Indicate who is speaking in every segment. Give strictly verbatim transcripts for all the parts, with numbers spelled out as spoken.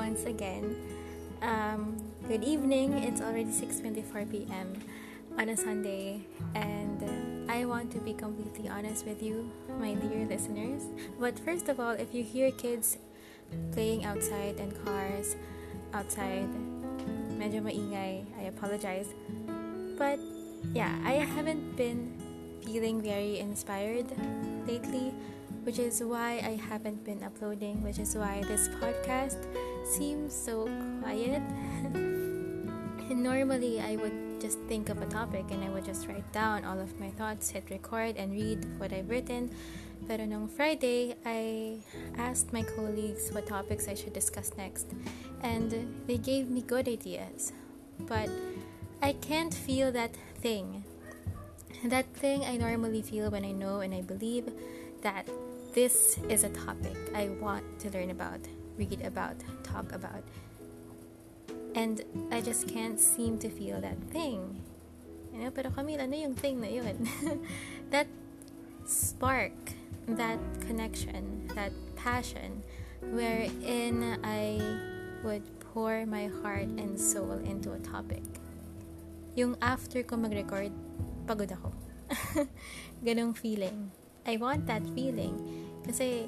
Speaker 1: once again. Um, good evening. It's already six twenty-four p.m. on a Sunday, and uh, I want to be completely honest with you, my dear listeners. But first of all, if you hear kids playing outside and cars outside, medyo maingay, I apologize. But yeah, I haven't been feeling very inspired lately, which is why I haven't been uploading, which is why this podcast seems so quiet. Normally, I would just think of a topic and I would just write down all of my thoughts, hit record, and read what I've written. Pero nung Friday, I asked my colleagues what topics I should discuss next, and they gave me good ideas. But I can't feel that thing. That thing I normally feel when I know and I believe that this is a topic I want to learn about, read about, talk about. And I just can't seem to feel that thing. You know, pero Camille, ano yung thing na yun? That spark, that connection, that passion, wherein I would pour my heart and soul into a topic. Yung after ko mag-record, pagod ako. Ganong feeling. I want that feeling. Kasi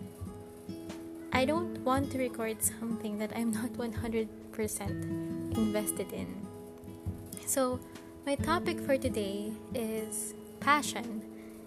Speaker 1: I don't want to record something that I'm not one hundred percent invested in. So, my topic for today is passion.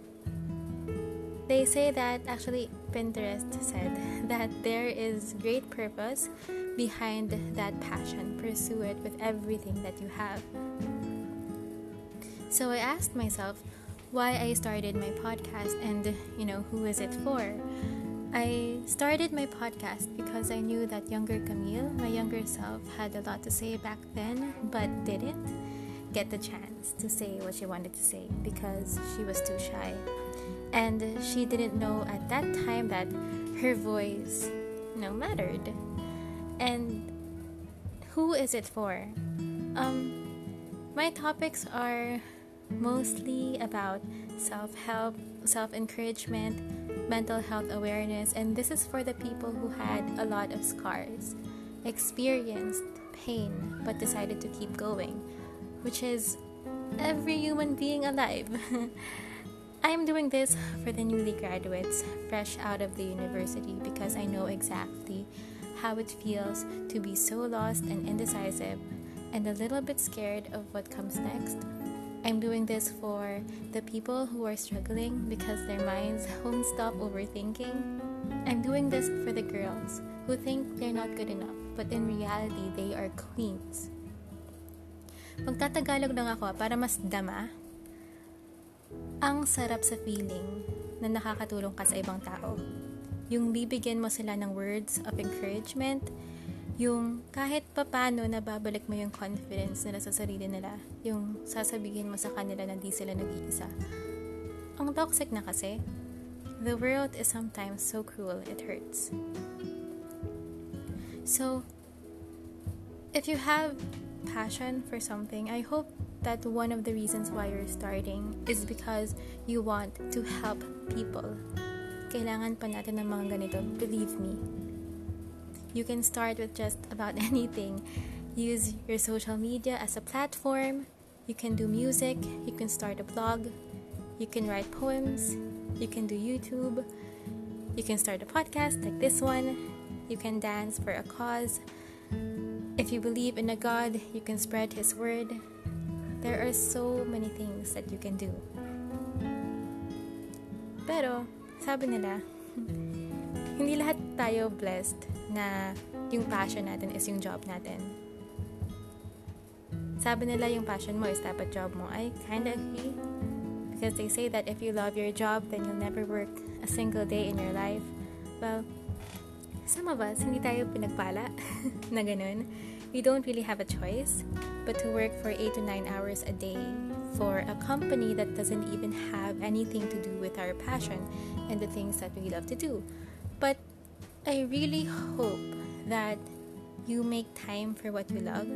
Speaker 1: They say that, actually, Pinterest said that there is great purpose behind that passion. Pursue it with everything that you have. So I asked myself why I started my podcast and, you know, who is it for? I started my podcast because I knew that younger Camille, my younger self, had a lot to say back then, but didn't get the chance to say what she wanted to say because she was too shy. And she didn't know at that time that her voice, you know, mattered. And who is it for? Um, my topics are mostly about self-help, self-encouragement, mental health awareness, and this is for the people who had a lot of scars, experienced pain, but decided to keep going, which is every human being alive. I'm doing this for the newly graduates, fresh out of the university, because I know exactly how it feels to be so lost and indecisive and a little bit scared of what comes next. I'm doing this for the people who are struggling because their minds won't stop overthinking. I'm doing this for the girls who think they're not good enough, but in reality, they are queens. Magtatagalog lang ako para mas dama. Ang sarap sa feeling na nakakatulong ka sa ibang tao. Yung bibigyan mo sila ng words of encouragement, yung kahit papano nababalik mo yung confidence nila sa sarili nila, yung sasabihin mo sa kanila na di sila nag-iisa. Ang toxic na kasi, the world is sometimes so cruel it hurts. So, if you have passion for something, I hope that one of the reasons why you're starting is because you want to help people. Kailangan pa natin ng mga ganito, believe me. You can start with just about anything. Use your social media as a platform. You can do music. You can start a blog. You can write poems. You can do YouTube. You can start a podcast like this one. You can dance for a cause. If you believe in a God, you can spread His word. There are so many things that you can do. Pero, sabi nila, hindi lahat tayo blessed na yung passion natin is yung job natin. Sabi nila yung passion mo is dapat job mo. I kinda agree. Because they say that if you love your job, then you'll never work a single day in your life. Well, some of us, hindi tayo pinagpala na ganun. We don't really have a choice but to work for eight to nine hours a day for a company that doesn't even have anything to do with our passion and the things that we love to do. But I really hope that you make time for what you love.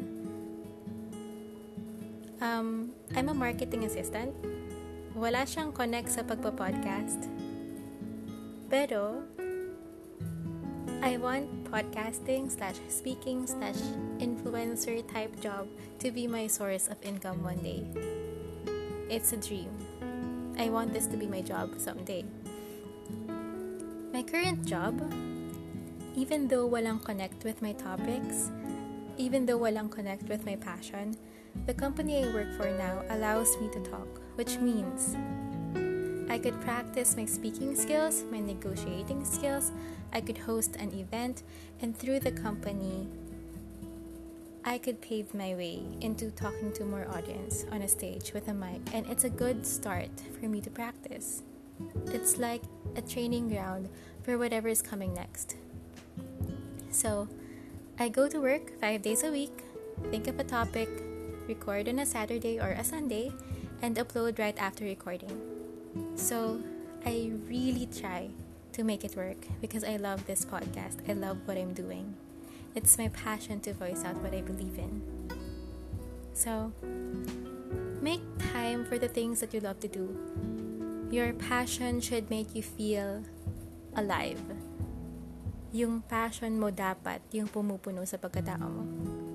Speaker 1: Um, I'm a marketing assistant. Wala siyang connect sa pagpa-podcast. Pero, I want podcasting slash speaking slash influencer type job to be my source of income one day. It's a dream. I want this to be my job someday. My current job, even though walang connect with my topics, even though walang connect with my passion, the company I work for now allows me to talk, which means I could practice my speaking skills, my negotiating skills, I could host an event, and through the company, I could pave my way into talking to more audience on a stage with a mic, and it's a good start for me to practice. It's like a training ground for whatever is coming next. So, I go to work five days a week, think of a topic, record on a Saturday or a Sunday, and upload right after recording. So, I really try to make it work because I love this podcast. I love what I'm doing. It's my passion to voice out what I believe in. So, make time for the things that you love to do. Your passion should make you feel alive. Yung passion mo dapat yung pumupuno sa pagkatao mo.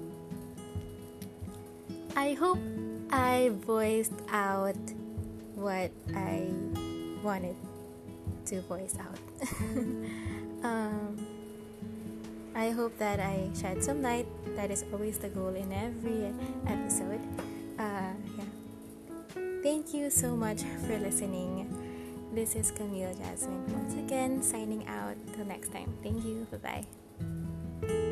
Speaker 1: I hope I voiced out what I wanted to voice out. um, I hope that I shed some light. That is always the goal in every episode. Uh, yeah. Thank you so much for listening. This is Camille Jasmine once again signing out. Till next time. Thank you. Bye-bye.